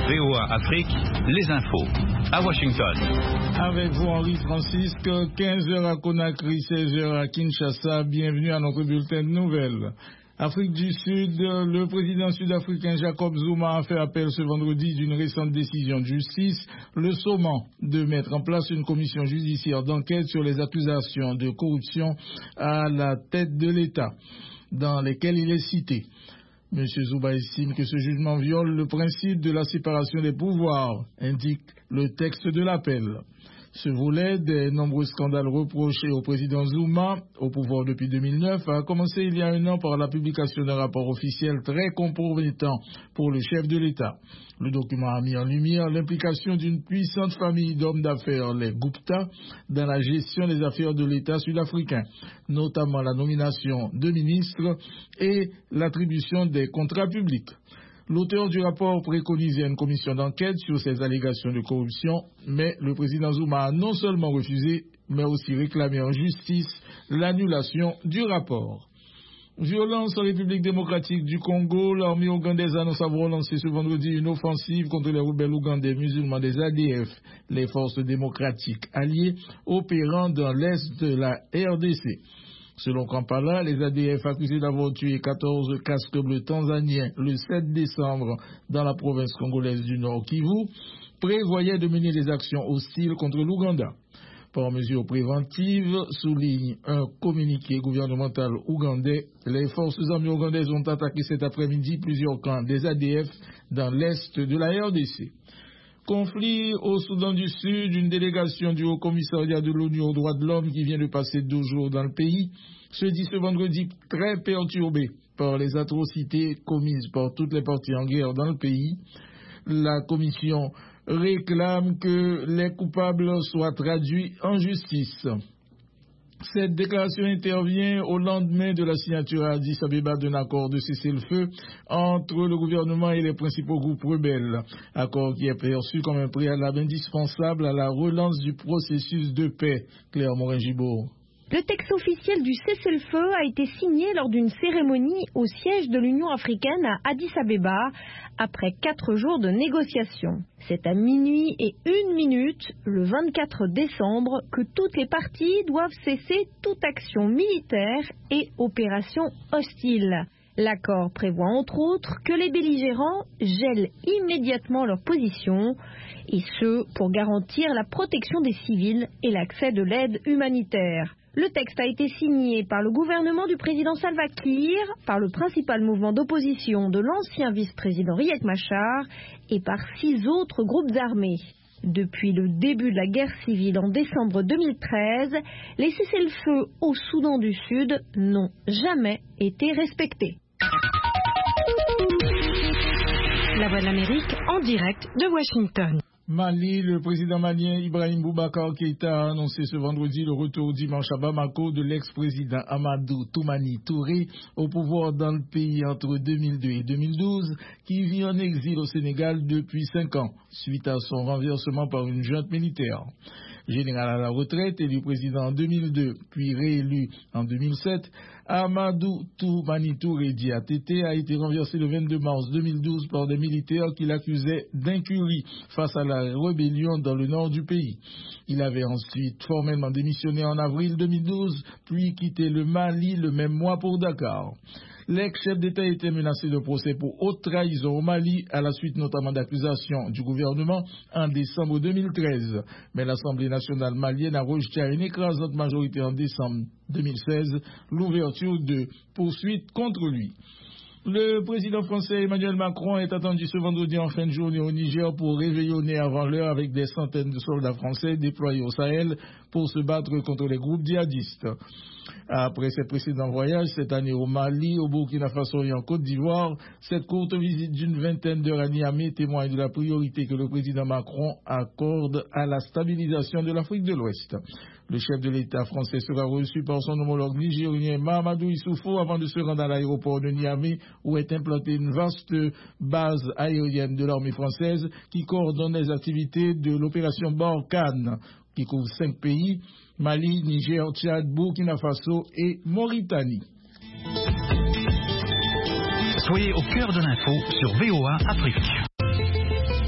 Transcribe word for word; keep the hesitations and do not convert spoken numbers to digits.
V O A Afrique, les infos. À Washington. Avec vous, Henri Francisque, quinze heures à Conakry, seize heures à Kinshasa. Bienvenue à notre bulletin de nouvelles. Afrique du Sud, le président sud-africain Jacob Zuma a fait appel ce vendredi d'une récente décision de justice, le sommant de mettre en place une commission judiciaire d'enquête sur les accusations de corruption à la tête de l'État, dans lesquelles il est cité. M. Zuma estime que ce jugement viole le principe de la séparation des pouvoirs, indique le texte de l'appel. Ce volet des nombreux scandales reprochés au président Zuma, au pouvoir depuis deux mille neuf, a commencé il y a un an par la publication d'un rapport officiel très compromettant pour le chef de l'État. Le document a mis en lumière l'implication d'une puissante famille d'hommes d'affaires, les Gupta, dans la gestion des affaires de l'État sud-africain, notamment la nomination de ministres et l'attribution des contrats publics. L'auteur du rapport préconisait une commission d'enquête sur ces allégations de corruption, mais le président Zuma a non seulement refusé, mais aussi réclamé en justice l'annulation du rapport. Violence en République démocratique du Congo, l'armée ougandaise annonce avoir lancé ce vendredi une offensive contre les rebelles ougandais musulmans des A D F, les forces démocratiques alliées opérant dans l'est de la R D C. Selon Kampala, les A D F accusés d'avoir tué quatorze casques bleus tanzaniens le sept décembre dans la province congolaise du Nord Kivu prévoyaient de mener des actions hostiles contre l'Ouganda. Par mesure préventive, souligne un communiqué gouvernemental ougandais, les forces armées ougandaises ont attaqué cet après-midi plusieurs camps des A D F dans l'est de la R D C. Conflit au Soudan du Sud, une délégation du Haut-Commissariat de l'ONU aux droits de l'homme qui vient de passer deux jours dans le pays se dit ce vendredi très perturbé par les atrocités commises par toutes les parties en guerre dans le pays. La commission réclame que les coupables soient traduits en justice. Cette déclaration intervient au lendemain de la signature à Addis Abeba d'un accord de cessez-le-feu entre le gouvernement et les principaux groupes rebelles. Accord qui est perçu comme un préalable indispensable à la relance du processus de paix. Claire Morin-Gibault. Le texte officiel du cessez-le-feu a été signé lors d'une cérémonie au siège de l'Union africaine à Addis Abeba après quatre jours de négociations. C'est à minuit et une minute, le vingt-quatre décembre, que toutes les parties doivent cesser toute action militaire et opération hostile. L'accord prévoit entre autres que les belligérants gèlent immédiatement leur position, et ce pour garantir la protection des civils et l'accès de l'aide humanitaire. Le texte a été signé par le gouvernement du président Salva Kiir, par le principal mouvement d'opposition de l'ancien vice-président Riek Machar et par six autres groupes armés. Depuis le début de la guerre civile en décembre deux mille treize, les cessez-le-feu au Soudan du Sud n'ont jamais été respectés. La Voix de l'Amérique en direct de Washington. Mali, le président malien Ibrahim Boubacar Keïta a annoncé ce vendredi le retour dimanche à Bamako de l'ex-président Amadou Toumani Touré au pouvoir dans le pays entre deux mille deux et deux mille douze, qui vit en exil au Sénégal depuis cinq ans, suite à son renversement par une junte militaire. Général à la retraite, élu président en deux mille deux, puis réélu en deux mille sept, Amadou Toumani Touré dit A T T a été renversé le vingt-deux mars deux mille douze par des militaires qui l'accusaient d'incurie face à la rébellion dans le nord du pays. Il avait ensuite formellement démissionné en avril deux mille douze, puis quitté le Mali le même mois pour Dakar. L'ex-chef d'État était menacé de procès pour haute trahison au Mali, à la suite notamment d'accusations du gouvernement en décembre deux mille treize. Mais l'Assemblée nationale malienne a rejeté à une écrasante majorité en décembre deux mille seize l'ouverture de poursuites contre lui. Le président français Emmanuel Macron est attendu ce vendredi en fin de journée au Niger pour réveillonner avant l'heure avec des centaines de soldats français déployés au Sahel pour se battre contre les groupes djihadistes. Après ses précédents voyages, cette année au Mali, au Burkina Faso et en Côte d'Ivoire, cette courte visite d'une vingtaine d'heures à Niamey témoigne de la priorité que le président Macron accorde à la stabilisation de l'Afrique de l'Ouest. Le chef de l'État français sera reçu par son homologue nigérien Mahamadou Issoufou avant de se rendre à l'aéroport de Niamey où est implantée une vaste base aérienne de l'armée française qui coordonne les activités de l'opération Barkhane qui couvre cinq pays, Mali, Niger, Tchad, Burkina Faso et Mauritanie. Soyez au cœur de l'info sur V O A Afrique.